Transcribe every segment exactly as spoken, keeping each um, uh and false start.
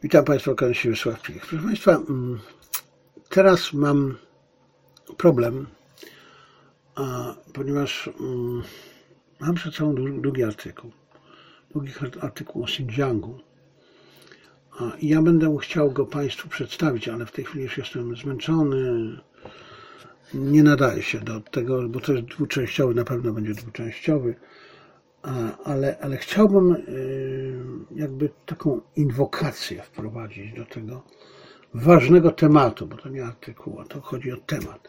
Witam Państwa, Karol Siwysławski. Proszę Państwa, teraz mam problem, ponieważ mam przed sobą długi artykuł, długi artykuł o Xinjiangu. I ja będę chciał go Państwu przedstawić, ale w tej chwili już jestem zmęczony, nie nadaje się do tego, bo to jest dwuczęściowy, na pewno będzie dwuczęściowy, ale, ale chciałbym jakby taką inwokację wprowadzić do tego ważnego tematu, bo to nie artykuł, a to chodzi o temat.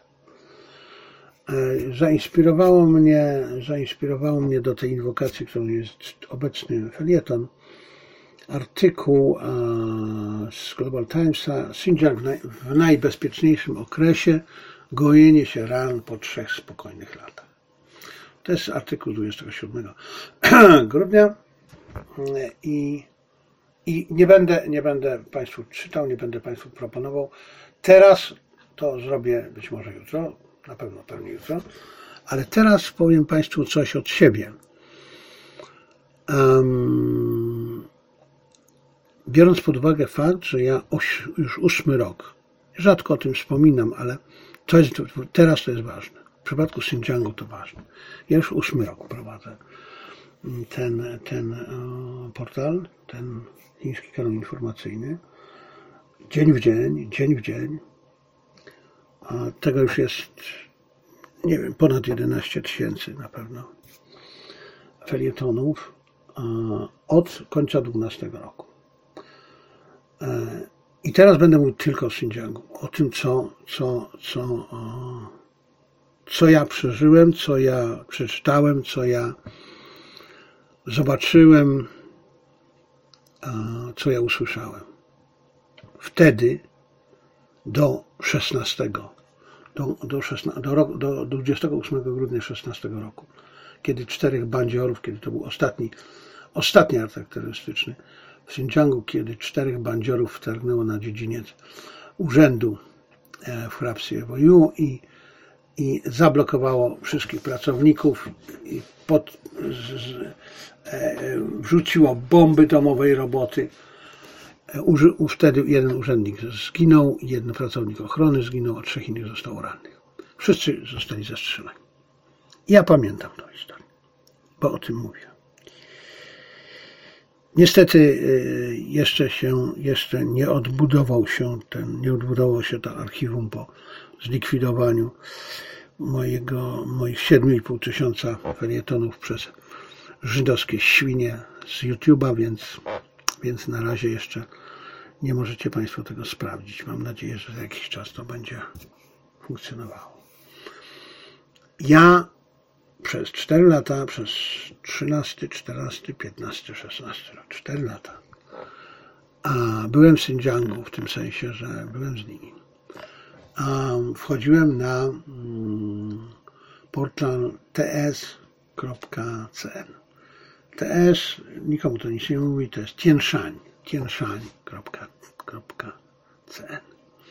Zainspirowało mnie, zainspirowało mnie do tej inwokacji, którą jest obecny felieton, artykuł z Global Timesa, Xinjiang w najbezpieczniejszym okresie, gojenie się ran po trzech spokojnych latach. To jest artykuł dwudziestego siódmego grudnia i, i nie będę, nie będę Państwu czytał, nie będę Państwu proponował. Teraz to zrobię być może jutro, na pewno pewnie jutro, ale teraz powiem Państwu coś od siebie. Um, biorąc pod uwagę fakt, że ja oś, już ósmy rok, rzadko o tym wspominam, ale to jest, teraz to jest ważne. W przypadku Xinjiangu to ważne. Ja już ósmy rok prowadzę ten, ten portal, ten chiński kanał informacyjny. Dzień w dzień, dzień w dzień. A tego już jest, nie wiem, ponad jedenaście tysięcy na pewno felietonów od końca dwunastego roku. I teraz będę mówił tylko o Xinjiangu, o tym, co, co, co, co ja przeżyłem, co ja przeczytałem, co ja zobaczyłem, co ja usłyszałem. Wtedy do szesnastego, do, do, szesnastego, do, roku, do dwudziestego ósmego grudnia szesnastego roku, kiedy czterech bandziorów, kiedy to był ostatni, ostatni atak terrorystyczny w Xinjiangu, kiedy czterech bandziorów wtargnęło na dziedziniec urzędu w hrabstwie Woju i, i zablokowało wszystkich pracowników i pod, z, z, e, wrzuciło bomby domowej roboty. Uży, wtedy jeden urzędnik zginął, jeden pracownik ochrony zginął, a trzech innych zostało rannych. Wszyscy zostali zastrzeleni. Ja pamiętam tę historię, bo o tym mówię. Niestety jeszcze się, jeszcze nie odbudował się ten, nie odbudowało się to archiwum po zlikwidowaniu mojego, moich siedmiu i pół tysiąca felietonów przez żydowskie świnie z YouTube'a, więc, więc na razie jeszcze nie możecie Państwo tego sprawdzić. Mam nadzieję, że za jakiś czas to będzie funkcjonowało. Ja przez cztery lata, przez trzynasty, czternasty, piętnasty, szesnasty rok, cztery lata, a byłem w Xinjiangu w tym sensie, że byłem z nimi. A wchodziłem na mm, portal t s kropka c n. T S, nikomu to nic nie mówi, to jest Tianshan, tianshan kropka c n.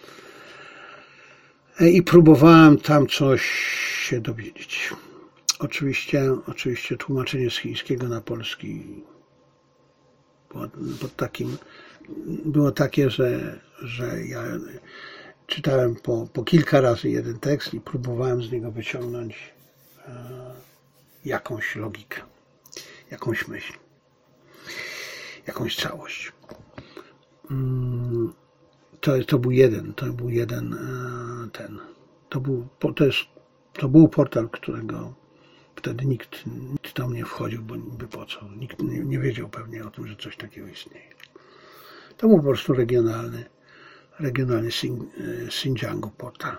I próbowałem tam coś się dowiedzieć. Oczywiście, oczywiście tłumaczenie z chińskiego na polski było, pod takim, było takie, że, że ja czytałem po, po kilka razy jeden tekst i próbowałem z niego wyciągnąć e, jakąś logikę, jakąś myśl, jakąś całość. To, to był jeden, to był jeden e, ten, to był, to jest, to był portal, którego wtedy nikt, nikt tam nie wchodził, bo by po co. Nikt nie, nie wiedział pewnie o tym, że coś takiego istnieje. To był po prostu regionalny, regionalny Xinjiangu portal.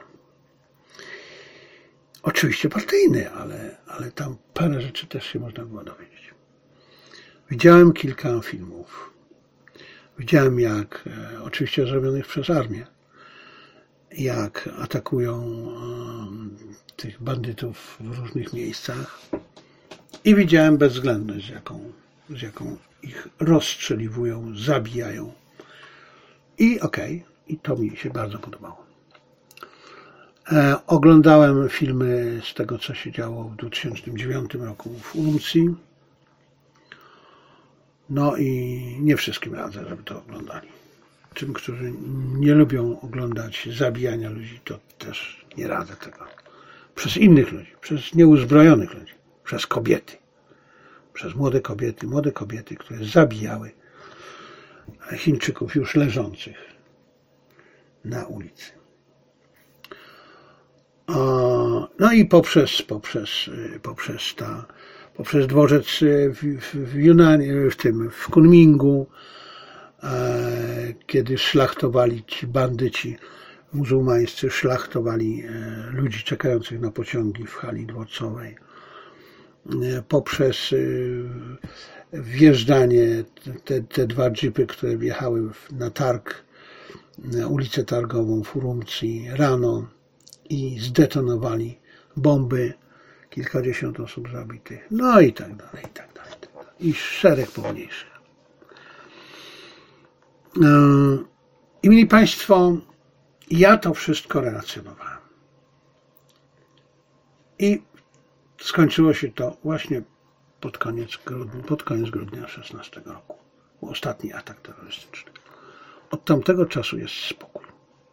Oczywiście partyjny, ale, ale tam parę rzeczy też się można było dowiedzieć. Widziałem kilka filmów. Widziałem jak, e, oczywiście zrobionych przez armię, jak atakują e, tych bandytów w różnych miejscach i widziałem bezwzględność, z jaką, z jaką ich rozstrzeliwują, zabijają. I okej, okay, i to mi się bardzo podobało. E, oglądałem filmy z tego, co się działo w dwa tysiące dziewiątym roku w Urumqi. No i nie wszystkim radzę, żeby to oglądali. tym, którzy nie lubią oglądać zabijania ludzi, to też nie radzę tego. Przez innych ludzi, przez nieuzbrojonych ludzi, przez kobiety, przez młode kobiety, młode kobiety, które zabijały Chińczyków już leżących na ulicy. No i poprzez, poprzez, poprzez, ta, poprzez dworzec w, w Yunanie, w tym, w Kunmingu, kiedy szlachtowali ci bandyci muzułmańscy, szlachtowali ludzi czekających na pociągi w hali dworcowej, poprzez wjeżdżanie, te, te dwa dżipy, które wjechały na targ, na ulicę targową w Urumqi rano i zdetonowali bomby, kilkadziesiąt osób zabitych, no i tak dalej, i tak dalej, i szereg pomniejszych. I mieli Państwo, ja to wszystko relacjonowałem. I skończyło się to właśnie pod koniec grudnia, pod koniec grudnia szesnastego roku. Był ostatni atak terrorystyczny. Od tamtego czasu jest spokój.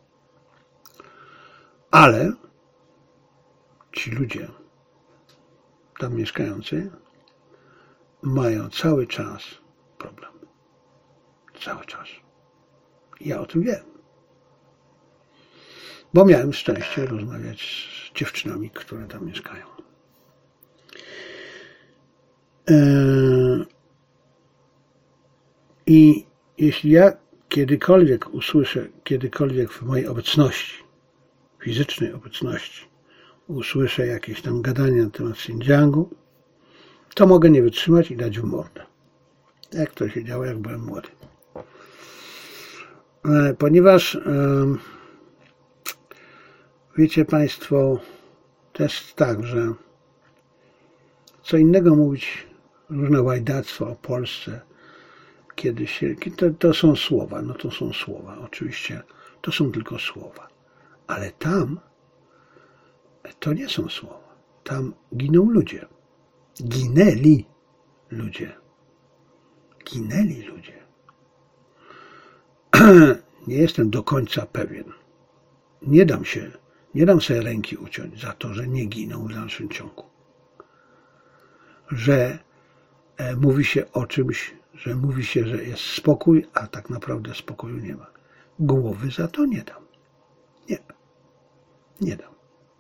Ale ci ludzie tam mieszkający mają cały czas problem. Cały czas. Ja o tym wiem. Bo miałem szczęście rozmawiać z dziewczynami, które tam mieszkają. I jeśli ja kiedykolwiek usłyszę, kiedykolwiek w mojej obecności, fizycznej obecności, usłyszę jakieś tam gadania na temat Xinjiangu, to mogę nie wytrzymać i dać w mordę. Jak to się działo, jak byłem młody. Ponieważ wiecie Państwo, to jest tak, że co innego mówić różne łajdactwa o Polsce, kiedy się, to, to są słowa, no to są słowa, oczywiście, to są tylko słowa, ale tam to nie są słowa, tam giną ludzie, ginęli ludzie, ginęli ludzie. Nie jestem do końca pewien, nie dam się, nie dam sobie ręki uciąć za to, że nie giną w dalszym ciągu, że e, mówi się o czymś, że mówi się, że jest spokój, a tak naprawdę spokoju nie ma. Głowy za to nie dam. Nie. Nie dam.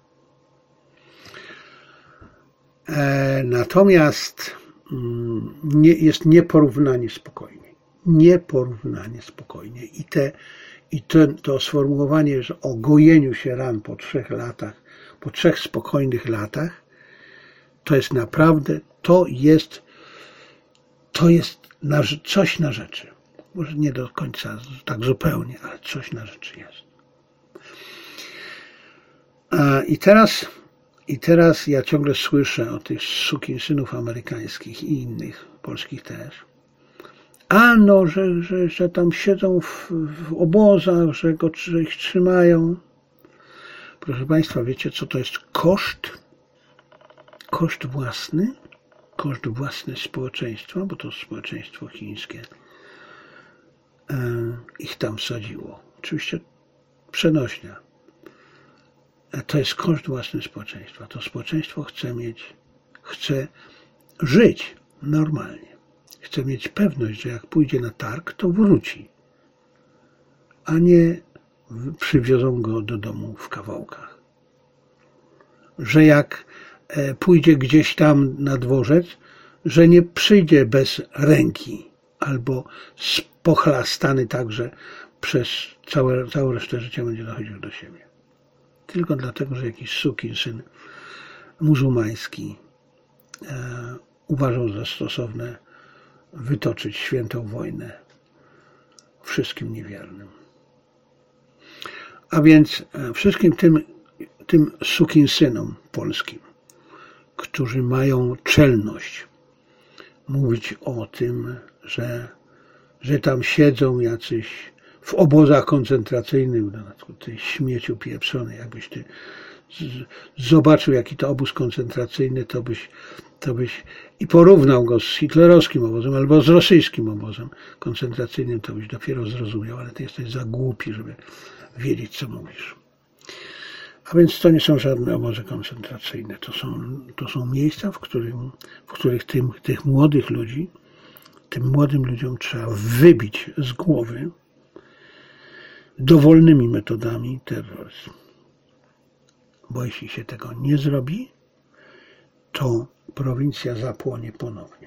E, natomiast mm, nie, jest nieporównanie spokojnie. Nieporównanie spokojnie. I, te, i te, to sformułowanie, że o gojeniu się ran po trzech latach, po trzech spokojnych latach, to jest naprawdę, to jest, to jest na, coś na rzeczy. Może nie do końca tak zupełnie, ale coś na rzeczy jest. I teraz, i teraz ja ciągle słyszę o tych sukinsynów amerykańskich i innych, polskich też. A no, że, że, że tam siedzą w, w obozach, że, go, że ich trzymają. Proszę Państwa, wiecie co to jest koszt? Koszt własny? Koszt własny społeczeństwa, bo to społeczeństwo chińskie e, ich tam wsadziło. Oczywiście przenośnia. E, to jest koszt własny społeczeństwa. To społeczeństwo chce mieć, chce żyć normalnie. Chce mieć pewność, że jak pójdzie na targ, to wróci. A nie przywiozą go do domu w kawałkach. Że jak pójdzie gdzieś tam na dworzec, że nie przyjdzie bez ręki albo spochlastany tak, że przez całe, całą resztę życia będzie dochodził do siebie. Tylko dlatego, że jakiś sukinsyn muzułmański e, uważał za stosowne wytoczyć świętą wojnę wszystkim niewiernym. A więc e, wszystkim tym, tym sukinsynom polskim, którzy mają czelność mówić o tym, że, że tam siedzą jacyś w obozach koncentracyjnych, w dodatku tej śmieciu pieprzony, jakbyś ty zobaczył, jaki to obóz koncentracyjny, to byś, to byś i porównał go z hitlerowskim obozem albo z rosyjskim obozem koncentracyjnym, to byś dopiero zrozumiał, ale ty jesteś za głupi, żeby wiedzieć, co mówisz. A więc to nie są żadne obozy koncentracyjne. To są, to są miejsca, w, którym, w których tym, tych młodych ludzi, tym młodym ludziom trzeba wybić z głowy dowolnymi metodami terroryzm. Bo jeśli się tego nie zrobi, to prowincja zapłonie ponownie.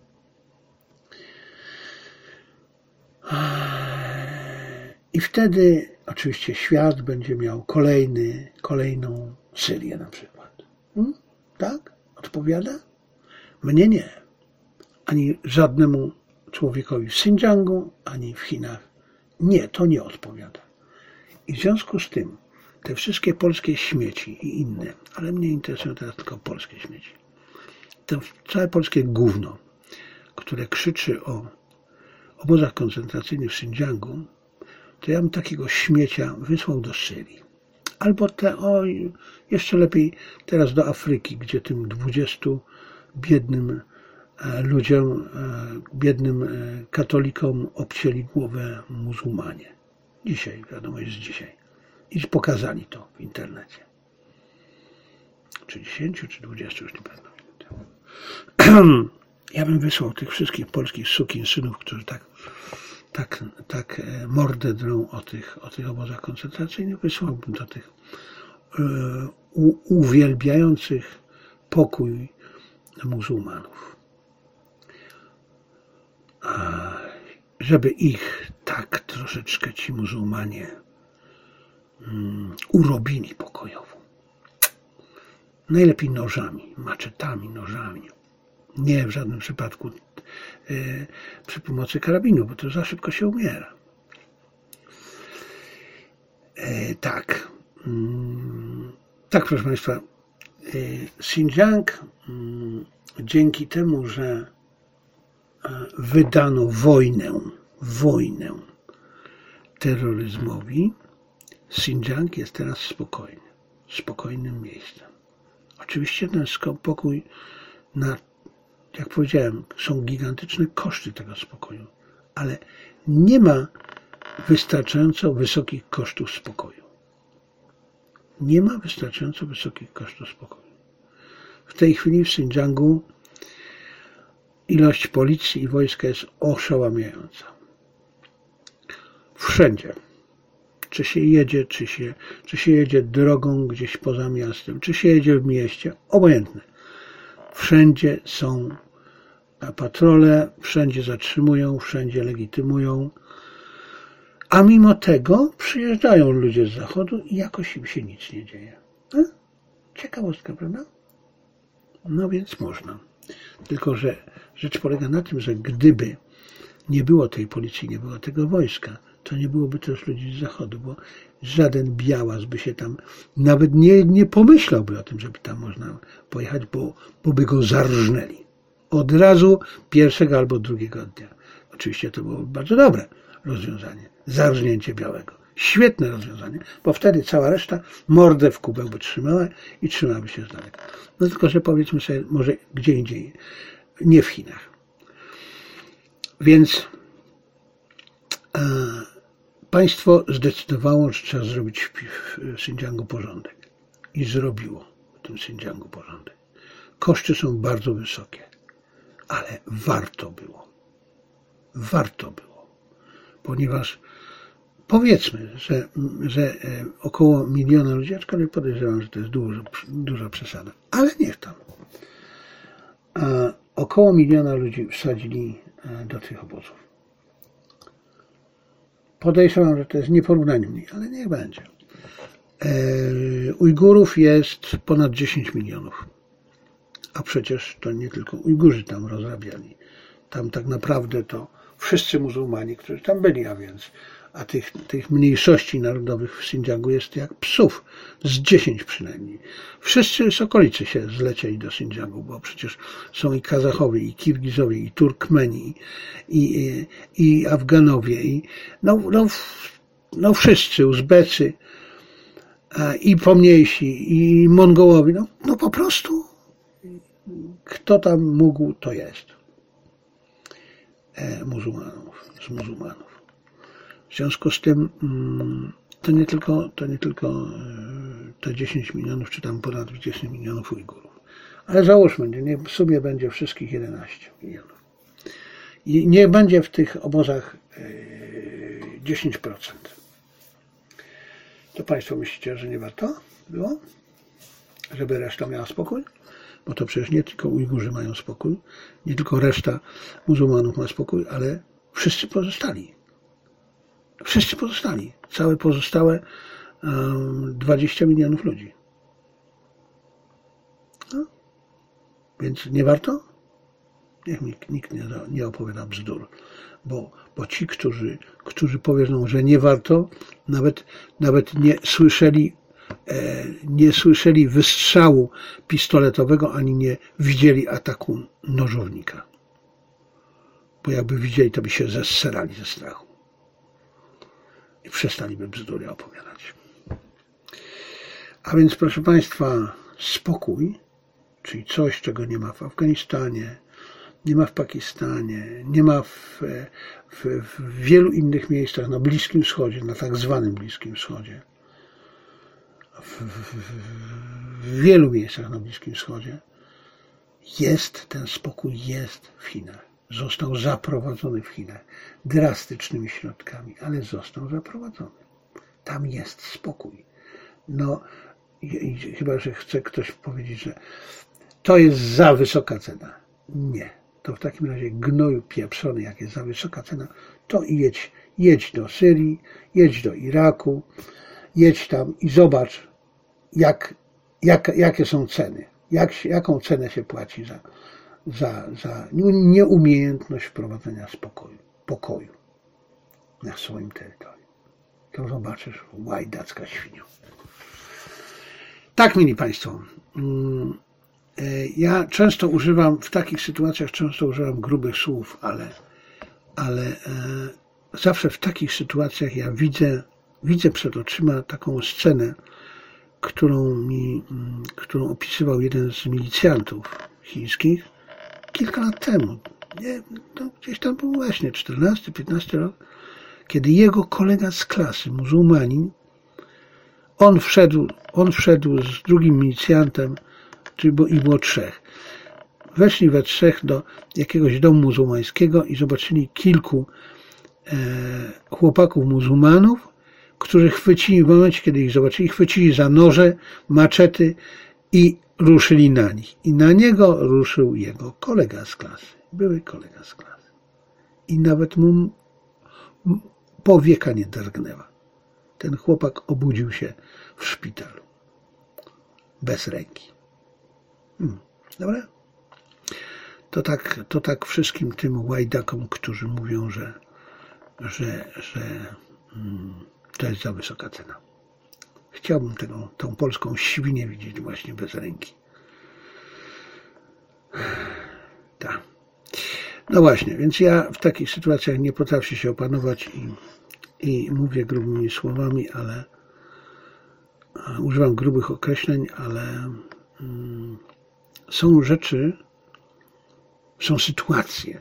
I wtedy oczywiście świat będzie miał kolejny, kolejną Syrię na przykład. Hmm? Tak? Odpowiada? Mnie nie. Ani żadnemu człowiekowi w Xinjiangu, ani w Chinach. Nie, to nie odpowiada. I w związku z tym te wszystkie polskie śmieci i inne, ale mnie interesują teraz tylko polskie śmieci, to całe polskie gówno, które krzyczy o obozach koncentracyjnych w Xinjiangu, to ja bym takiego śmiecia wysłał do Syrii. Albo te, oj, jeszcze lepiej teraz do Afryki, gdzie tym dwudziestu biednym ludziom, biednym katolikom obcięli głowę muzułmanie. Dzisiaj, wiadomo, jest dzisiaj. I pokazali to w internecie. Czy dziesięciu, czy dwudziestu, już nie pamiętam. Ja bym wysłał tych wszystkich polskich sukinsynów, którzy tak, tak, tak mordę drą o tych, o tych obozach koncentracyjnych, wysłałbym do tych u, uwielbiających pokój muzułmanów. A żeby ich tak troszeczkę ci muzułmanie um, urobili pokojowo. Najlepiej nożami, maczetami, nożami. Nie w żadnym przypadku y, przy pomocy karabinu, bo to za szybko się umiera. Y, tak. Y, tak, proszę Państwa. Y, Xinjiang y, dzięki temu, że y, wydano wojnę, wojnę terroryzmowi, Xinjiang jest teraz spokojny, spokojnym miejscem. Oczywiście ten spokój, na, jak powiedziałem, są gigantyczne koszty tego spokoju, ale nie ma wystarczająco wysokich kosztów spokoju. Nie ma wystarczająco wysokich kosztów spokoju. W tej chwili w Xinjiangu ilość policji i wojska jest oszałamiająca. Wszędzie. Czy się jedzie, czy się, czy się jedzie drogą gdzieś poza miastem, czy się jedzie w mieście, obojętne. Wszędzie są patrole, wszędzie zatrzymują, wszędzie legitymują, a mimo tego przyjeżdżają ludzie z zachodu i jakoś im się nic nie dzieje. E? Ciekawostka, prawda? No więc można. Tylko że rzecz polega na tym, że gdyby nie było tej policji, nie było tego wojska, to nie byłoby też ludzi z zachodu, bo żaden białas by się tam nawet nie, nie pomyślałby o tym, żeby tam można pojechać, bo, bo by go zarżnęli. Od razu pierwszego albo drugiego dnia. Oczywiście to było bardzo dobre rozwiązanie. Zarżnięcie białego. Świetne rozwiązanie, bo wtedy cała reszta mordę w kubeł by trzymała i trzymałaby się z daleka. No tylko, że powiedzmy sobie, może gdzie indziej, nie w Chinach. Więc e, państwo zdecydowało, że trzeba zrobić w, w Xinjiangu porządek. I zrobiło w tym Xinjiangu porządek. Koszty są bardzo wysokie, ale warto było. Warto było. Ponieważ powiedzmy, że, że około miliona ludzi, aczkolwiek podejrzewam, że to jest dużo, duża przesada, ale niech tam. A około miliona ludzi wsadzili do tych obozów. Podejrzewam, że to jest nieporównanie mniej, ale niech będzie. E, Ujgurów jest ponad dziesięć milionów. A przecież to nie tylko Ujgurzy tam rozrabiali. Tam tak naprawdę to wszyscy muzułmanie, którzy tam byli, a więc a tych, tych mniejszości narodowych w Xinjiangu jest jak psów, z dziesięć przynajmniej. Wszyscy z okolicy się zlecieli do Xinjiangu, bo przecież są i Kazachowie, i Kirgizowie, i Turkmeni, i, i, i Afganowie, i no, no, no wszyscy, Uzbecy, i pomniejsi, i Mongołowie, no, no po prostu kto tam mógł, to jest e, muzułmanów, z muzułmanów. W związku z tym to nie tylko, to nie tylko te dziesięć milionów, czy tam ponad dziesięć milionów Ujgurów, ale załóżmy, nie, w sumie będzie wszystkich jedenaście milionów. I niech będzie w tych obozach dziesięć procent. To Państwo myślicie, że nie warto było? Żeby reszta miała spokój? Bo to przecież nie tylko Ujgurzy mają spokój, nie tylko reszta muzułmanów ma spokój, ale wszyscy pozostali. Wszyscy pozostali. Całe pozostałe um, dwadzieścia milionów ludzi. No. Więc nie warto? Niech nikt, nikt nie, nie opowiada bzdur. Bo, bo ci, którzy, którzy powiedzą, że nie warto, nawet, nawet nie słyszeli e, nie słyszeli wystrzału pistoletowego, ani nie widzieli ataku nożownika. Bo jakby widzieli, to by się zesserali ze strachu. I przestaliby bzdury opowiadać. A więc, proszę Państwa, spokój, czyli coś, czego nie ma w Afganistanie, nie ma w Pakistanie, nie ma w, w, w wielu innych miejscach na Bliskim Wschodzie, na tak zwanym Bliskim Wschodzie. W, w, w wielu miejscach na Bliskim Wschodzie jest ten spokój, jest w Chinach. Został zaprowadzony w Chinach drastycznymi środkami, ale został zaprowadzony. Tam jest spokój. No, i, i, chyba że chce ktoś powiedzieć, że to jest za wysoka cena. Nie. To w takim razie gnoju pieprzony, jak jest za wysoka cena, to jedź, jedź do Syrii, jedź do Iraku, jedź tam i zobacz, jak, jak, jakie są ceny, jak, jaką cenę się płaci za, za, za nieumiejętność wprowadzenia spokoju, pokoju na swoim terytorium. To zobaczysz, łajdacka świnio. Tak, mili Państwo, ja często używam, w takich sytuacjach często używam grubych słów, ale, ale e, zawsze w takich sytuacjach ja widzę, widzę przed oczyma taką scenę, którą mi, którą opisywał jeden z milicjantów chińskich kilka lat temu. Nie, to gdzieś tam był właśnie czternasty, piętnasty rok, kiedy jego kolega z klasy, muzułmanin, on wszedł, on wszedł z drugim milicjantem, czyli bo i było trzech. Weszli we trzech do jakiegoś domu muzułmańskiego i zobaczyli kilku e, chłopaków muzułmanów, którzy chwycili, w momencie kiedy ich zobaczyli, chwycili za noże, maczety i ruszyli na nich. I na niego ruszył jego kolega z klasy, były kolega z klasy. I nawet mu powieka nie drgnęła. Ten chłopak obudził się w szpitalu. Bez ręki. Hmm, dobra? To tak, to tak wszystkim tym łajdakom, którzy mówią, że, że, że hmm, to jest za wysoka cena. Chciałbym tego, tą polską świnię widzieć właśnie bez ręki. Tak. No właśnie, więc ja w takich sytuacjach nie potrafię się opanować i, i mówię grubymi słowami, ale używam grubych określeń, ale mm, są rzeczy, są sytuacje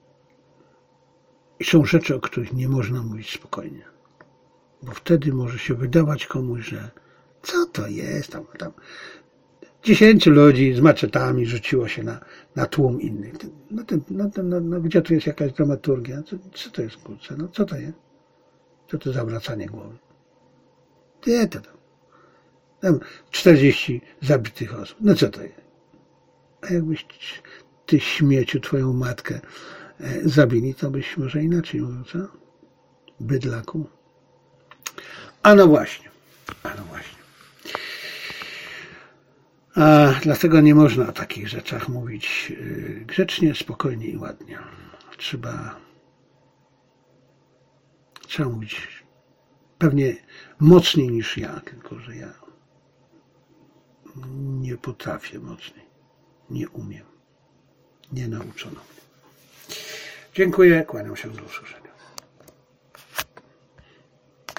i są rzeczy, o których nie można mówić spokojnie. Bo wtedy może się wydawać komuś, że co to jest, tam, tam dziesięciu ludzi z maczetami rzuciło się na, na tłum innych. No, ten, no, ten, no, no, gdzie tu jest jakaś dramaturgia? Co, co to jest, kurczę? No co to jest? Co to za wracanie głowy? Nie, to tam. Tam czterdzieści zabitych osób. No co to jest? A jakbyś ty śmieciu twoją matkę zabili, to byś może inaczej mówił, co? Bydlaku. A no właśnie. A no właśnie. A dlatego nie można o takich rzeczach mówić grzecznie, spokojnie i ładnie. Trzeba, trzeba mówić pewnie mocniej niż ja, tylko że ja nie potrafię mocniej, nie umiem, nie nauczono mnie. Dziękuję, kłaniam się do usłyszenia.